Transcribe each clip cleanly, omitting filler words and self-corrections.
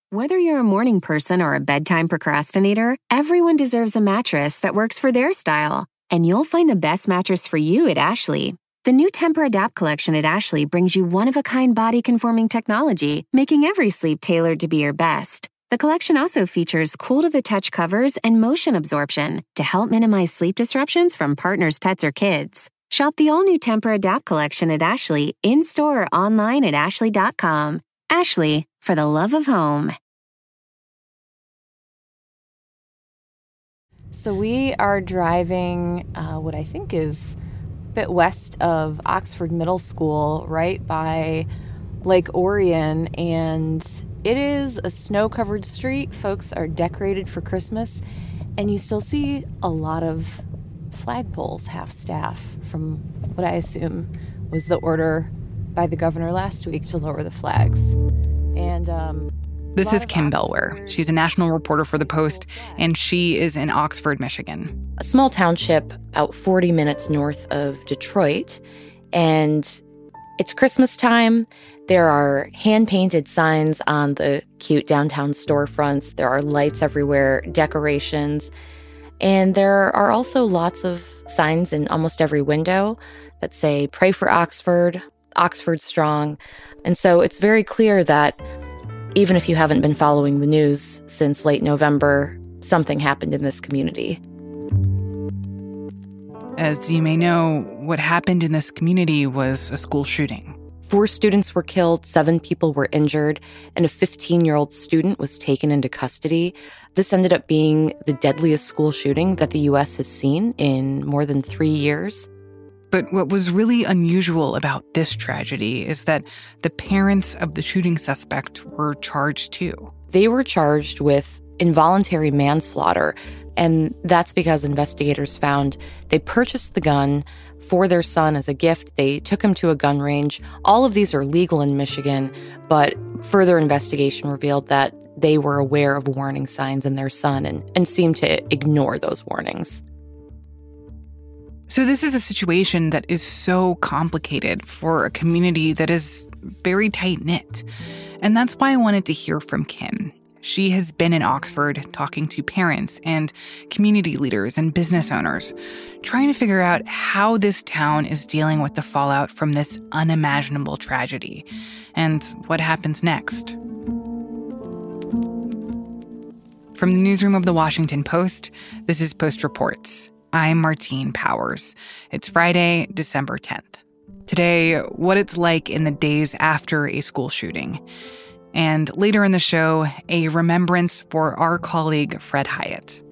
Whether you're a morning person or a bedtime procrastinator, everyone deserves a mattress that works for their style. And you'll find the best mattress for you at Ashley. The new Temper-Adapt collection at Ashley brings you one-of-a-kind body-conforming technology, making every sleep tailored to be your best. The collection also features cool-to-the-touch covers and motion absorption to help minimize sleep disruptions from partners, pets, or kids. Shop the all-new Temper-Adapt collection at Ashley, in-store or online at ashley.com. Ashley, for the love of home. So we are driving what I think is a bit west of Oxford Middle School, right by Lake Orion, and it is a snow-covered street. Folks are decorated for Christmas, and you still see a lot of flagpoles half-staff from what I assume was the order by the governor last week to lower the flags. And this is Kim Belwer. She's a national reporter for The Post, and she is in Oxford, Michigan. A small township about 40 minutes north of Detroit, and it's Christmas time. There are hand-painted signs on the cute downtown storefronts. There are lights everywhere, decorations, and there are also lots of signs in almost every window that say, "Pray for Oxford," "Oxford Strong." And so it's very clear that even if you haven't been following the news since late November, something happened in this community. As you may know, what happened in this community was a school shooting. 4 students were killed, 7 people were injured, and a 15-year-old student was taken into custody. This ended up being the deadliest school shooting that the U.S. has seen in more than 3 years. But what was really unusual about this tragedy is that the parents of the shooting suspect were charged too. They were charged with involuntary manslaughter, and that's because investigators found they purchased the gun for their son as a gift. They took him to a gun range. All of these are legal in Michigan, but further investigation revealed that they were aware of warning signs in their son and seemed to ignore those warnings. So this is a situation that is so complicated for a community that is very tight-knit. And that's why I wanted to hear from Kim. She has been in Oxford talking to parents and community leaders and business owners, trying to figure out how this town is dealing with the fallout from this unimaginable tragedy and what happens next. From the newsroom of The Washington Post, this is Post Reports. I'm Martine Powers. It's Friday, December 10th. Today, what it's like in the days after a school shooting. And later in the show, a remembrance for our colleague, Fred Hyatt.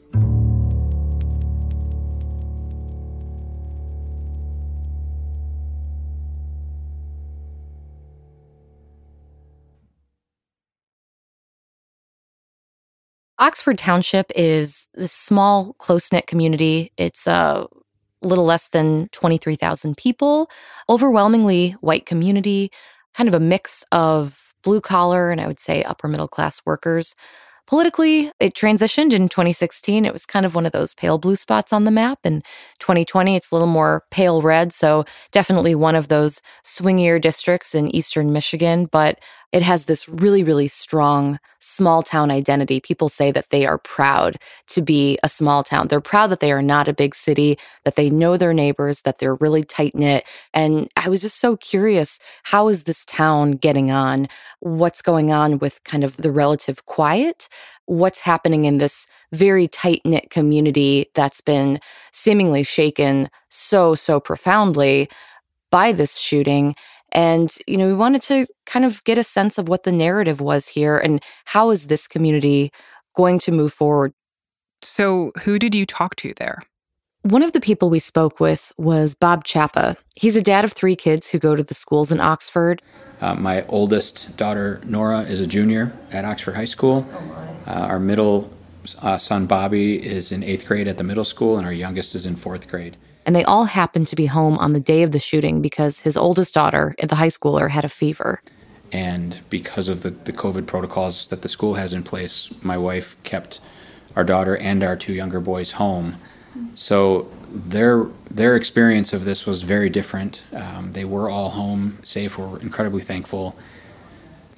Oxford Township is this small, close-knit community. It's a little less than 23,000 people, overwhelmingly white community, kind of a mix of blue-collar and I would say upper-middle-class workers. Politically, it transitioned in 2016. It was kind of one of those pale blue spots on the map. In 2020, it's a little more pale red, so definitely one of those swingier districts in eastern Michigan, but it has this really, really strong small town identity. People say that they are proud to be a small town. They're proud that they are not a big city, that they know their neighbors, that they're really tight-knit. And I was just so curious, how is this town getting on? What's going on with kind of the relative quiet? What's happening in this very tight-knit community that's been seemingly shaken so profoundly by this shooting? And, we wanted to kind of get a sense of what the narrative was here and how is this community going to move forward. So who did you talk to there? One of the people we spoke with was Bob Chapa. He's a dad of 3 kids who go to the schools in Oxford. My oldest daughter, Nora, is a junior at Oxford High School. Our middle son, Bobby, is in 8th grade at the middle school, and our youngest is in 4th grade. And they all happened to be home on the day of the shooting because his oldest daughter, the high schooler, had a fever. And because of the COVID protocols that the school has in place, my wife kept our daughter and our 2 younger boys home. So their experience of this was very different. They were all home, safe. We're incredibly thankful.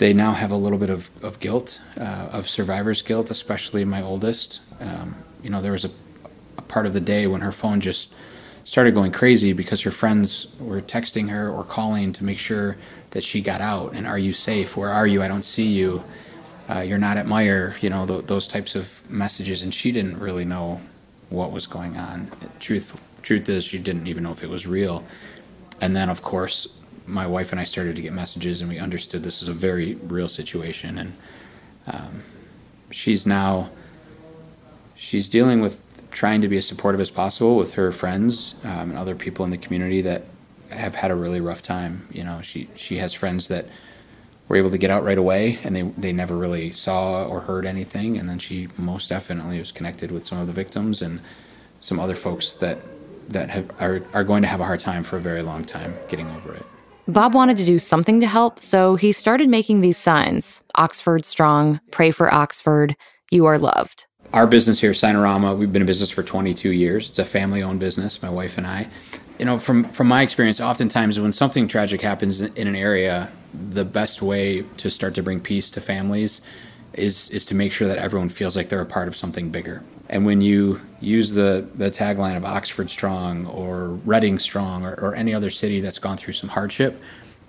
they now have a little bit of guilt, of survivor's guilt, especially my oldest. There was a part of the day when her phone just started going crazy because her friends were texting her or calling to make sure that she got out. And are you safe? Where are you? I don't see you. You're not at Meijer. Those types of messages. And she didn't really know what was going on. Truth is, she didn't even know if it was real. And then, of course, my wife and I started to get messages, and we understood this is a very real situation. And she's dealing with trying to be as supportive as possible with her friends and other people in the community that have had a really rough time. She has friends that were able to get out right away, and they never really saw or heard anything. And then she most definitely was connected with some of the victims and some other folks that are going to have a hard time for a very long time getting over it. Bob wanted to do something to help, so he started making these signs. Oxford Strong, Pray for Oxford, You Are Loved. Our business here, Signorama, we've been in business for 22 years. It's a family-owned business, my wife and I. From my experience, oftentimes when something tragic happens in an area, the best way to start to bring peace to families is to make sure that everyone feels like they're a part of something bigger. And when you use the tagline of Oxford Strong or Reading Strong or any other city that's gone through some hardship,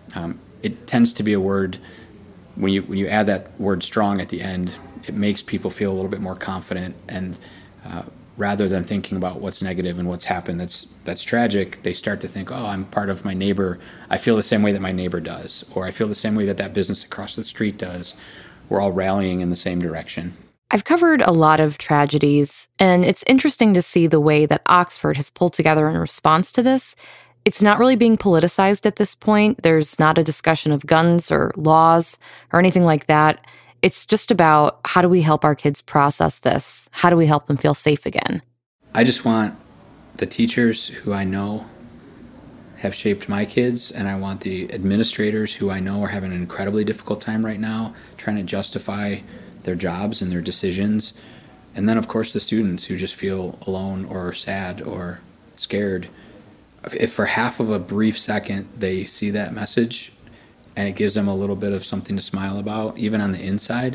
it tends to be a word, when you add that word strong at the end, it makes people feel a little bit more confident, and rather than thinking about what's negative and what's happened that's tragic, they start to think, oh, I'm part of my neighbor. I feel the same way that my neighbor does, or I feel the same way that business across the street does. We're all rallying in the same direction. I've covered a lot of tragedies, and it's interesting to see the way that Oxford has pulled together in response to this. It's not really being politicized at this point. There's not a discussion of guns or laws or anything like that. It's just about, how do we help our kids process this? How do we help them feel safe again? I just want the teachers who I know have shaped my kids, and I want the administrators who I know are having an incredibly difficult time right now trying to justify their jobs and their decisions. And then, of course, the students who just feel alone or sad or scared. If for half of a brief second they see that message and it gives them a little bit of something to smile about, even on the inside,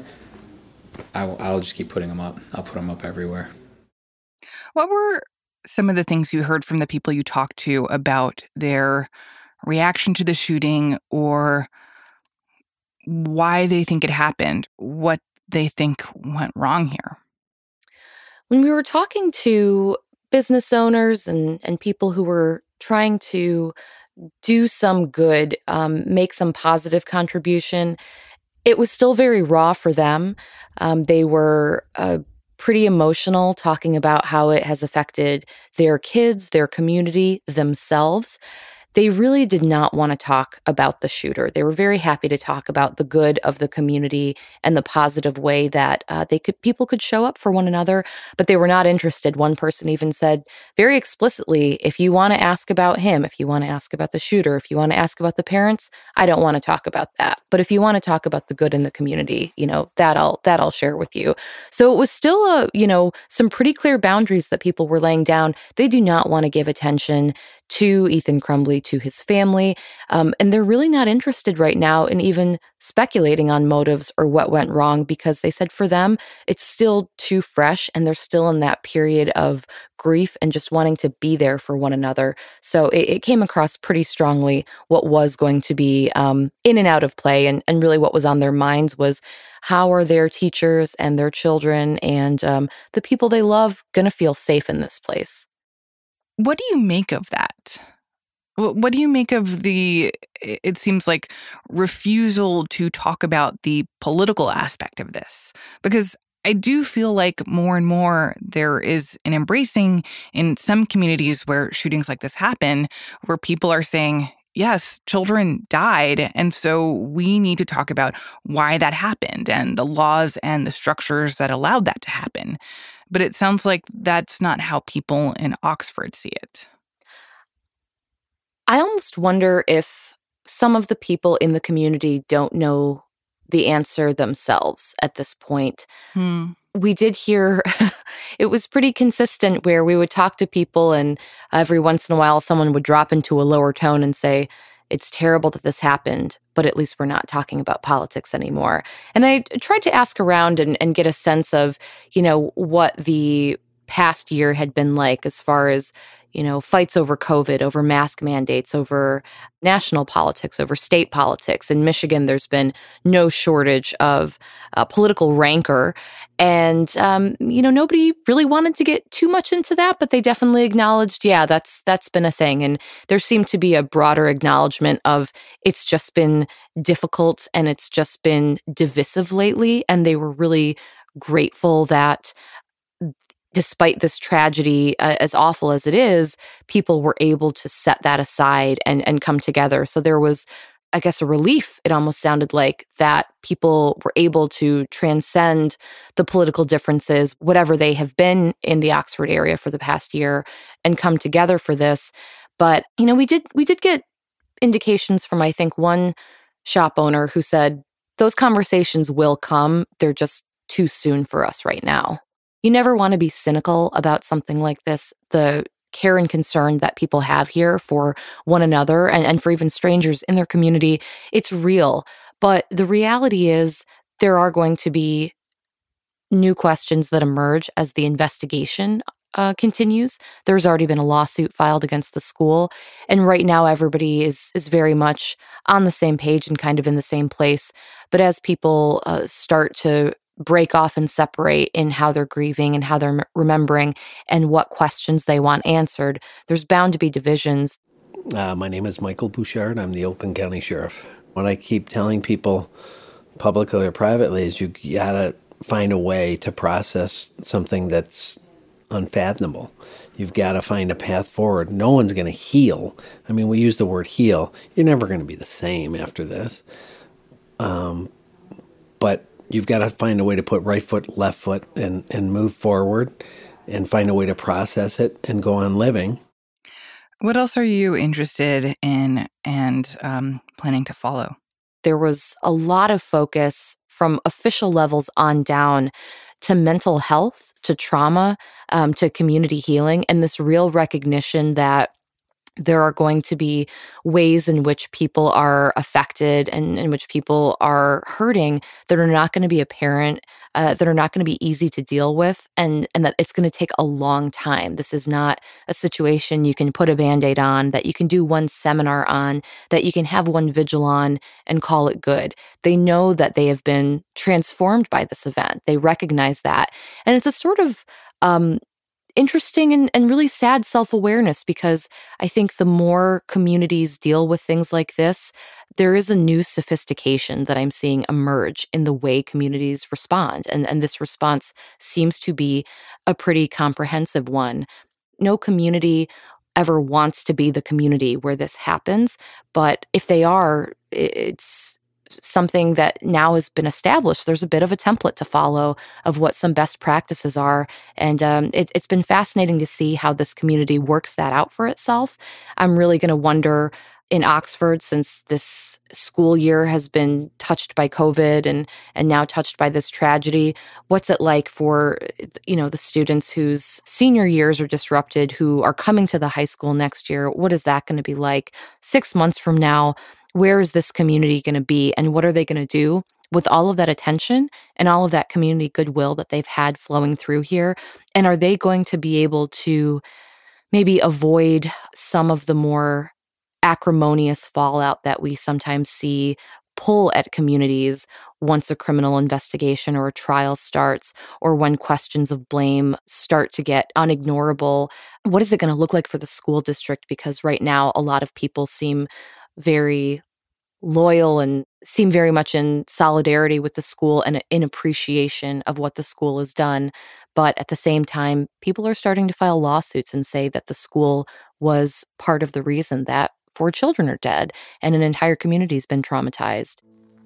I'll just keep putting them up. I'll put them up everywhere. What were some of the things you heard from the people you talked to about their reaction to the shooting, or why they think it happened, what they think went wrong here? When we were talking to business owners and people who were trying to do some good, make some positive contribution, it was still very raw for them. They were pretty emotional, talking about how it has affected their kids, their community, themselves. They really did not want to talk about the shooter. They were very happy to talk about the good of the community and the positive way that people could show up for one another, but they were not interested. One person even said very explicitly, if you want to ask about him, if you want to ask about the shooter, if you want to ask about the parents, I don't want to talk about that. But if you want to talk about the good in the community, that I'll share with you. So it was still some pretty clear boundaries that people were laying down. They do not want to give attention to Ethan Crumbley, to his family, and they're really not interested right now in even speculating on motives or what went wrong, because they said for them, it's still too fresh and they're still in that period of grief and just wanting to be there for one another. So it came across pretty strongly what was going to be in and out of play, and really what was on their minds was, how are their teachers and their children and the people they love going to feel safe in this place? What do you make of that? What do you make of it seems like, refusal to talk about the political aspect of this? Because I do feel like more and more there is an embracing in some communities where shootings like this happen, where people are saying, yes, children died, and so we need to talk about why that happened and the laws and the structures that allowed that to happen. But it sounds like that's not how people in Oxford see it. I almost wonder if some of the people in the community don't know the answer themselves at this point. We did hear, it was pretty consistent where we would talk to people and every once in a while someone would drop into a lower tone and say, it's terrible that this happened, but at least we're not talking about politics anymore. And I tried to ask around and get a sense of, what the past year had been like as far as, fights over COVID, over mask mandates, over national politics, over state politics. In Michigan, there's been no shortage of political rancor. And, nobody really wanted to get too much into that, but they definitely acknowledged, that's been a thing. And there seemed to be a broader acknowledgement of it's just been difficult and it's just been divisive lately. And they were really grateful that despite this tragedy, as awful as it is, people were able to set that aside and come together. So there was, I guess, a relief, it almost sounded like, that people were able to transcend the political differences, whatever they have been in the Oxford area for the past year, and come together for this. But, we did get indications from, I think, one shop owner who said, those conversations will come. They're just too soon for us right now. You never want to be cynical about something like this. The care and concern that people have here for one another and for even strangers in their community, it's real. But the reality is there are going to be new questions that emerge as the investigation continues. There's already been a lawsuit filed against the school. And right now, everybody is very much on the same page and kind of in the same place. But as people start to break off and separate in how they're grieving and how they're remembering and what questions they want answered, there's bound to be divisions. My name is Michael Bouchard. I'm the Oakland County Sheriff. What I keep telling people publicly or privately is you gotta find a way to process something that's unfathomable. You've got to find a path forward. No one's going to heal. I mean, we use the word heal. You're never going to be the same after this. But you've got to find a way to put right foot, left foot, and move forward and find a way to process it and go on living. What else are you interested in and planning to follow? There was a lot of focus from official levels on down to mental health, to trauma, to community healing, and this real recognition that there are going to be ways in which people are affected and in which people are hurting that are not going to be apparent, that are not going to be easy to deal with, and that it's going to take a long time. This is not a situation you can put a Band-Aid on, that you can do one seminar on, that you can have one vigil on and call it good. They know that they have been transformed by this event. They recognize that. And it's a sort of interesting and really sad self-awareness, because I think the more communities deal with things like this, there is a new sophistication that I'm seeing emerge in the way communities respond. And this response seems to be a pretty comprehensive one. No community ever wants to be the community where this happens, but if they are, it's something that now has been established. There's a bit of a template to follow of what some best practices are. And it's been fascinating to see how this community works that out for itself. I'm really going to wonder in Oxford, since this school year has been touched by COVID and now touched by this tragedy, what's it like for, the students whose senior years are disrupted, who are coming to the high school next year? What is that going to be like 6 months from now? Where is this community going to be, and what are they going to do with all of that attention and all of that community goodwill that they've had flowing through here? And are they going to be able to maybe avoid some of the more acrimonious fallout that we sometimes see pull at communities once a criminal investigation or a trial starts, or when questions of blame start to get unignorable? What is it going to look like for the school district? Because right now, a lot of people seem very loyal and seem very much in solidarity with the school and in appreciation of what the school has done. But at the same time, people are starting to file lawsuits and say that the school was part of the reason that 4 children are dead and an entire community has been traumatized.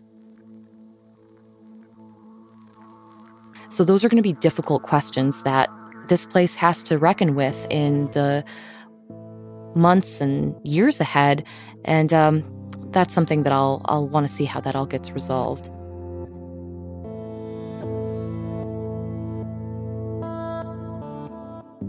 So those are going to be difficult questions that this place has to reckon with in the months and years ahead. And that's something that I'll want to see how that all gets resolved.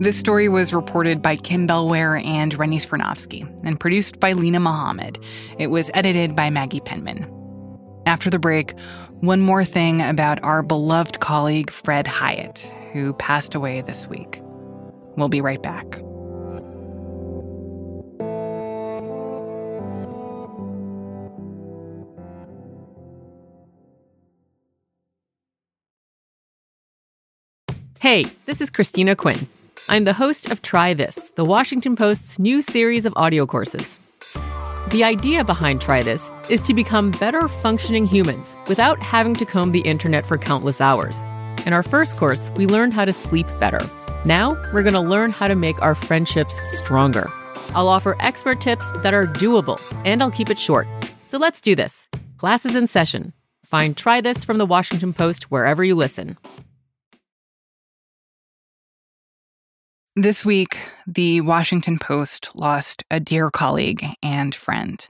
This story was reported by Kim Bellware and Rennie Svirnovsky and produced by Lena Mohammed. It was edited by Maggie Penman. After the break, one more thing about our beloved colleague Fred Hiatt, who passed away this week. We'll be right back. Hey, this is Christina Quinn. I'm the host of Try This, the Washington Post's new series of audio courses. The idea behind Try This is to become better functioning humans without having to comb the internet for countless hours. In our first course, we learned how to sleep better. Now, we're going to learn how to make our friendships stronger. I'll offer expert tips that are doable, and I'll keep it short. So let's do this. Class is in session. Find Try This from the Washington Post wherever you listen. This week, the Washington Post lost a dear colleague and friend.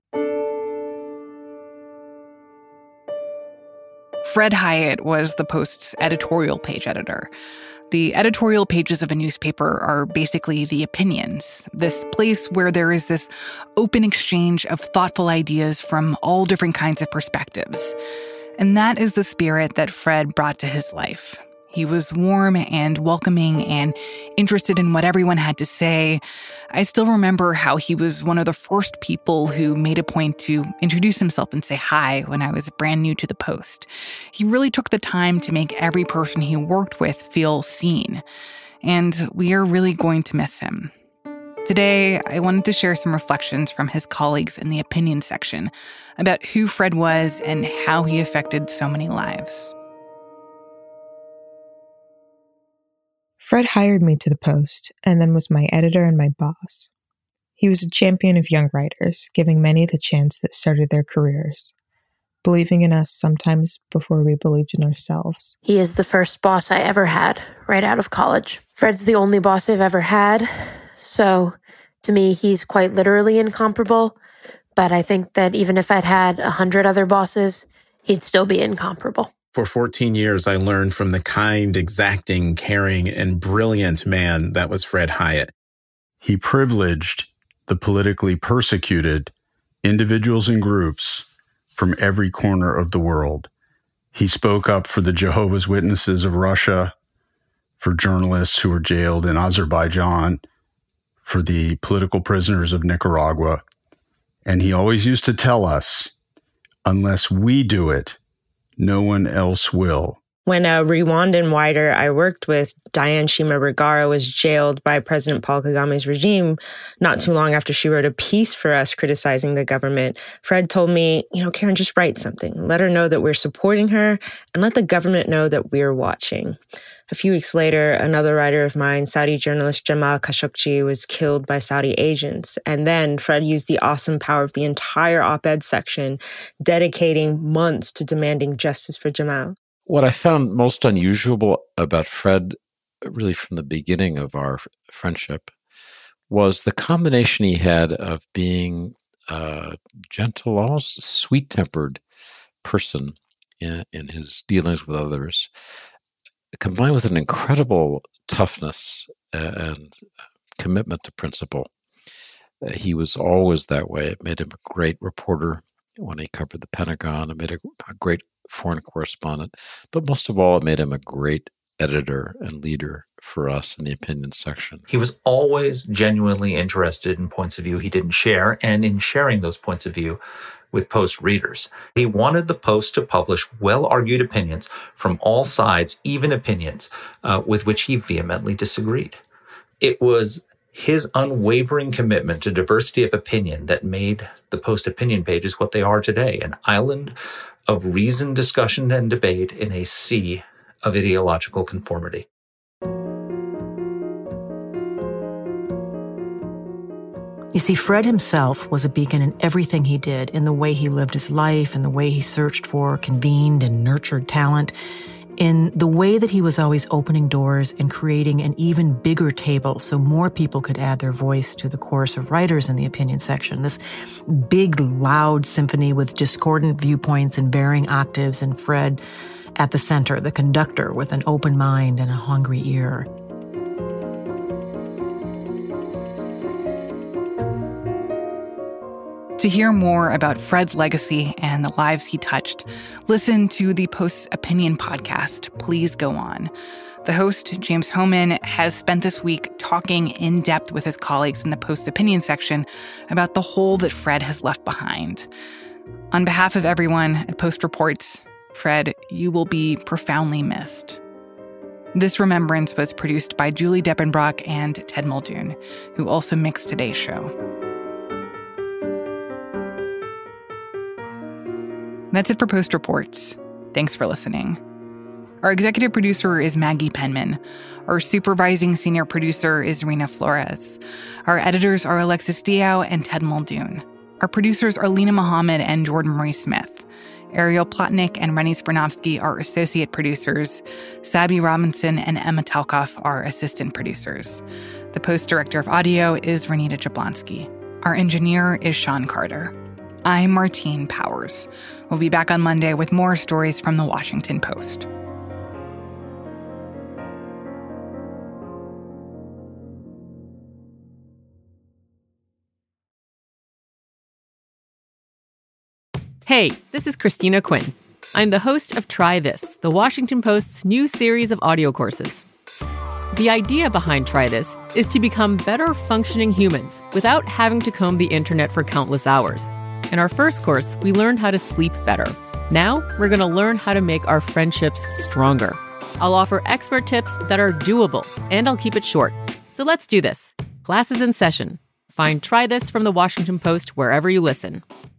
Fred Hiatt was the Post's editorial page editor. The editorial pages of a newspaper are basically the opinions, this place where there is this open exchange of thoughtful ideas from all different kinds of perspectives. And that is the spirit that Fred brought to his life. He was warm and welcoming and interested in what everyone had to say. I still remember how he was one of the first people who made a point to introduce himself and say hi when I was brand new to the Post. He really took the time to make every person he worked with feel seen. And we are really going to miss him. Today, I wanted to share some reflections from his colleagues in the opinion section about who Fred was and how he affected so many lives. Fred hired me to the Post and then was my editor and my boss. He was a champion of young writers, giving many the chance that started their careers, believing in us sometimes before we believed in ourselves. He is the first boss I ever had right out of college. Fred's the only boss I've ever had, so to me, he's quite literally incomparable. But I think that even if I'd had 100 other bosses, he'd still be incomparable. For 14 years, I learned from the kind, exacting, caring, and brilliant man that was Fred Hiatt. He privileged the politically persecuted individuals and groups from every corner of the world. He spoke up for the Jehovah's Witnesses of Russia, for journalists who were jailed in Azerbaijan, for the political prisoners of Nicaragua. And he always used to tell us, unless we do it, no one else will. When a Rwandan writer I worked with, Diane Shima Rwigara, was jailed by President Paul Kagame's regime not too long after she wrote a piece for us criticizing the government, Fred told me, Karen, just write something. Let her know that we're supporting her and let the government know that we're watching. A few weeks later, another writer of mine, Saudi journalist Jamal Khashoggi, was killed by Saudi agents. And then Fred used the awesome power of the entire op-ed section, dedicating months to demanding justice for Jamal. What I found most unusual about Fred, really from the beginning of our friendship, was the combination he had of being a gentle, almost sweet-tempered person in his dealings with others, combined with an incredible toughness and commitment to principle. He was always that way. It made him a great reporter when he covered the Pentagon. It made a great foreign correspondent. But most of all, it made him a great editor and leader for us in the opinion section. He was always genuinely interested in points of view he didn't share, and in sharing those points of view with Post readers. He wanted the Post to publish well-argued opinions from all sides, even opinions with which he vehemently disagreed. It was his unwavering commitment to diversity of opinion that made the Post opinion pages what they are today, an island of reasoned discussion and debate in a sea of ideological conformity. You see, Fred himself was a beacon in everything he did, in the way he lived his life, in the way he searched for, convened, and nurtured talent, in the way that he was always opening doors and creating an even bigger table so more people could add their voice to the chorus of writers in the opinion section. This big, loud symphony with discordant viewpoints and varying octaves, and Fred at the center, the conductor with an open mind and a hungry ear. To hear more about Fred's legacy and the lives he touched, listen to the Post's Opinion podcast, Please Go On. The host, James Hohmann, has spent this week talking in depth with his colleagues in the Post's Opinion section about the hole that Fred has left behind. On behalf of everyone at Post Reports, Fred, you will be profoundly missed. This remembrance was produced by Julie Deppenbrock and Ted Muldoon, who also mixed today's show. That's it for Post Reports. Thanks for listening. Our executive producer is Maggie Penman. Our supervising senior producer is Rena Flores. Our editors are Alexis Diao and Ted Muldoon. Our producers are Lena Mohammed and Jordan Marie Smith. Ariel Plotnick and Rennie Spernovsky are associate producers. Sabby Robinson and Emma Talkoff are assistant producers. The Post director of audio is Renita Jablonski. Our engineer is Sean Carter. I'm Martine Powers. We'll be back on Monday with more stories from the Washington Post. Hey, this is Christina Quinn. I'm the host of Try This, the Washington Post's new series of audio courses. The idea behind Try This is to become better functioning humans without having to comb the internet for countless hours. In our first course, we learned how to sleep better. Now, we're going to learn how to make our friendships stronger. I'll offer expert tips that are doable, and I'll keep it short. So let's do this. Class is in session. Find Try This from the Washington Post wherever you listen.